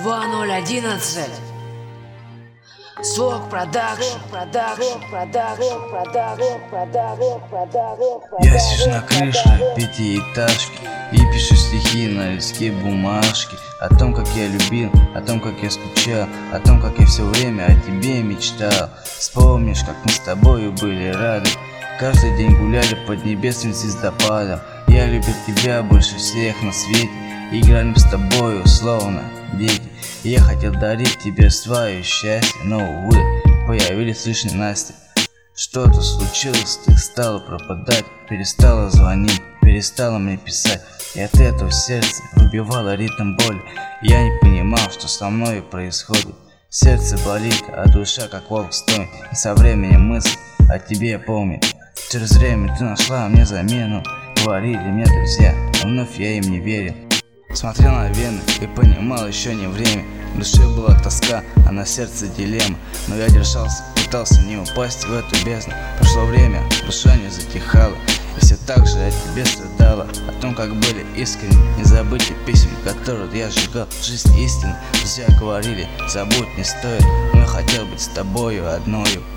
2011. Слог продакшн. Я сижу на крыше пятиэтажки и пишу стихи на листке бумажки о том, как я любил, о том, как я скучал, о том, как я все время о тебе мечтал. Вспомнишь, как мы с тобою были рады, каждый день гуляли под небесным звездопадом. Я любил тебя больше всех на свете, играли мы с тобою словно дети. Я хотел дарить тебе свое счастье, но, увы, появились лишь ненастья. Что-то случилось, ты стала пропадать, перестала звонить, перестала мне писать. И от этого сердце выбивало ритм боли. Я не понимал, что со мной происходит. Сердце болит, а душа как волк стонет. И со временем мысль о тебе помнит. Через время ты нашла мне замену, говорили мне друзья, но вновь я им не верил. Смотрел на вены и понимал, еще не время. В душе была тоска, а на сердце дилемма. Но я держался, пытался не упасть в эту бездну. Прошло время, душа не затихала, и все так же о тебе страдала. О том, как были искренни, не забыть писем, которые я сжигал. Жизнь истинна, друзья говорили, забудь не стоит, но я хотел быть с тобою одною.